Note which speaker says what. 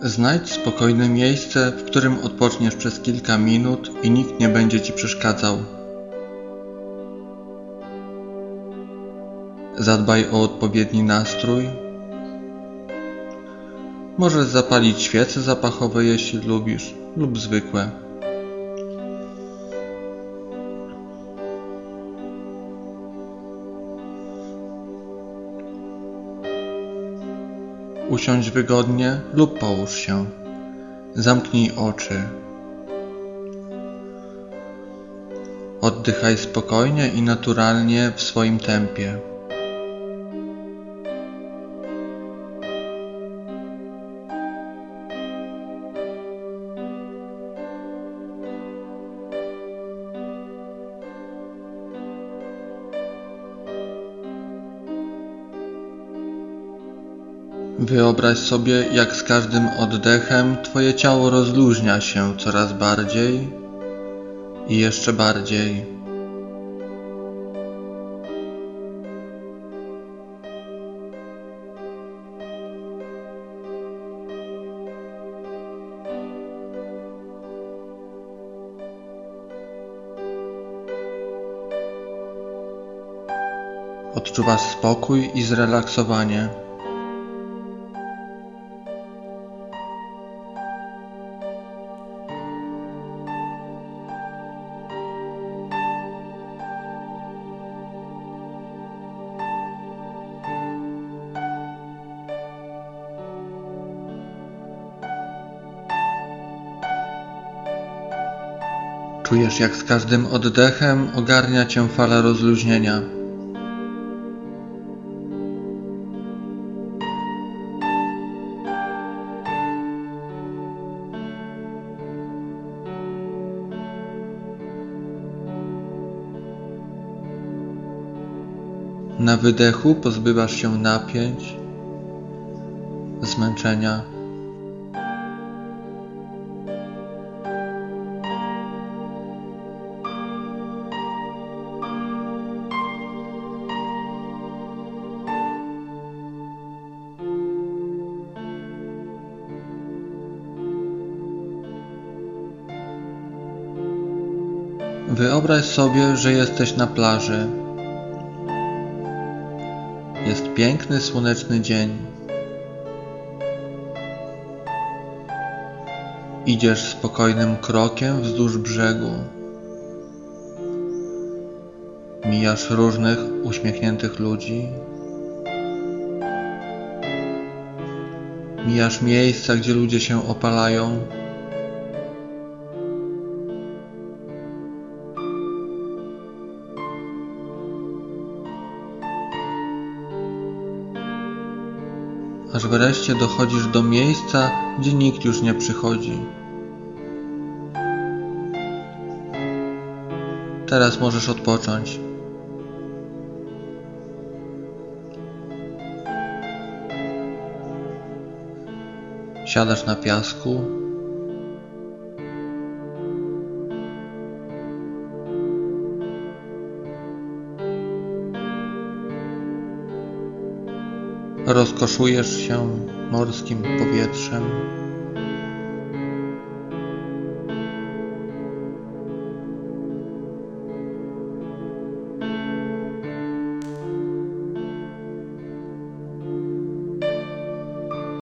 Speaker 1: Znajdź spokojne miejsce, w którym odpoczniesz przez kilka minut i nikt nie będzie ci przeszkadzał. Zadbaj o odpowiedni nastrój. Możesz zapalić świece zapachowe, jeśli lubisz, lub zwykłe. Usiądź wygodnie lub połóż się. Zamknij oczy. Oddychaj spokojnie i naturalnie w swoim tempie. Wyobraź sobie, jak z każdym oddechem Twoje ciało rozluźnia się coraz bardziej i jeszcze bardziej. Odczuwasz spokój i zrelaksowanie. Czujesz, jak z każdym oddechem ogarnia Cię fala rozluźnienia. Na wydechu pozbywasz się napięć, zmęczenia. Wyobraź sobie, że jesteś na plaży. Jest piękny, słoneczny dzień. Idziesz spokojnym krokiem wzdłuż brzegu. Mijasz różnych uśmiechniętych ludzi. Mijasz miejsca, gdzie ludzie się opalają. Aż wreszcie dochodzisz do miejsca, gdzie nikt już nie przychodzi. Teraz możesz odpocząć. Siadasz na piasku. Rozkoszujesz się morskim powietrzem.